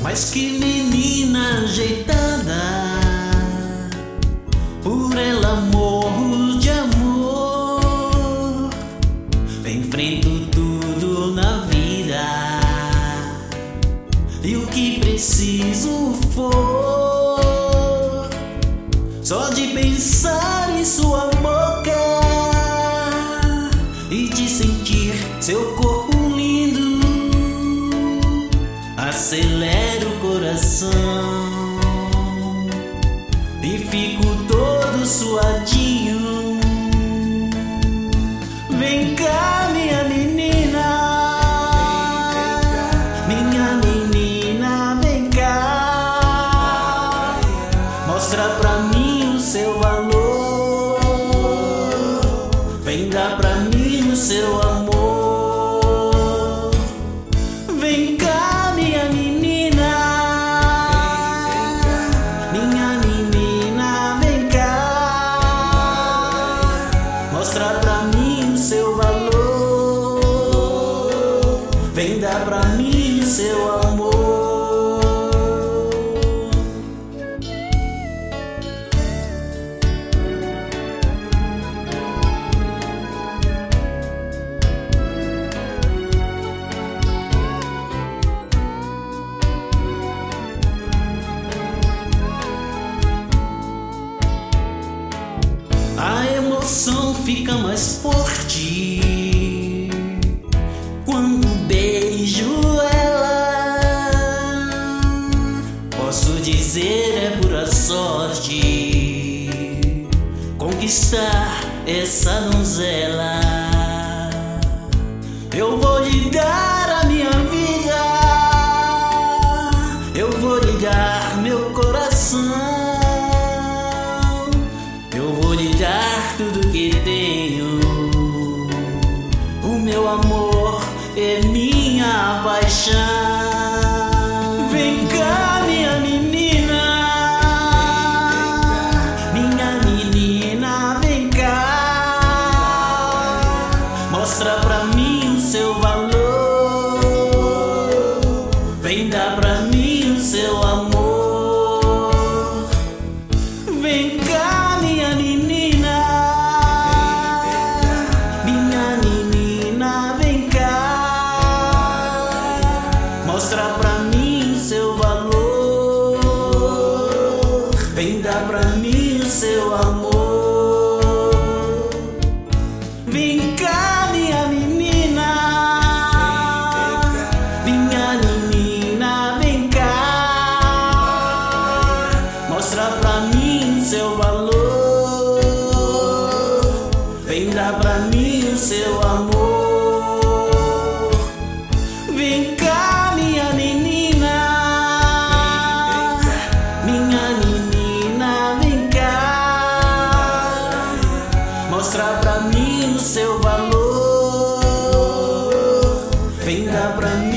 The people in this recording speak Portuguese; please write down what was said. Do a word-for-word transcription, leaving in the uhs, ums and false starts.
Mas que menina ajeitada, por ela morro de amor. Enfrento tudo na vida e o que preciso for, só de pensar em sua boca e de sentir seu corpo lindo, acelera o coração e fico todo suadinho. Vem cá, minha menina, minha menina, vem cá, mostra pra mim o seu valor, vem dar pra mim o seu amor. Vem cá, minha menina, minha menina, vem cá, mostra pra mim o seu valor, vem dar pra mim o seu amor. A emoção fica mais forte quando beijo ela. Posso dizer é pura sorte conquistar essa donzela. Eu vou lhe dar a minha vida, eu vou lhe dar meu coração, eu vou lhe dar tudo que tenho. O meu amor é minha paixão. Vem cá, minha menina, minha menina, vem cá, mostra pra mim o seu valor, vem dar pra mim o seu amor. Vem cá, minha menina, minha menina, vem cá, mostra pra mim o seu valor, vem dar pra mim o seu amor. Vem cá, minha menina, minha menina, vem cá, mostra pra mim o seu valor, vem dar pra mim o seu amor. Vem cá, minha menina, minha menina, vem cá, mostra pra mim o seu valor, vem dar pra mim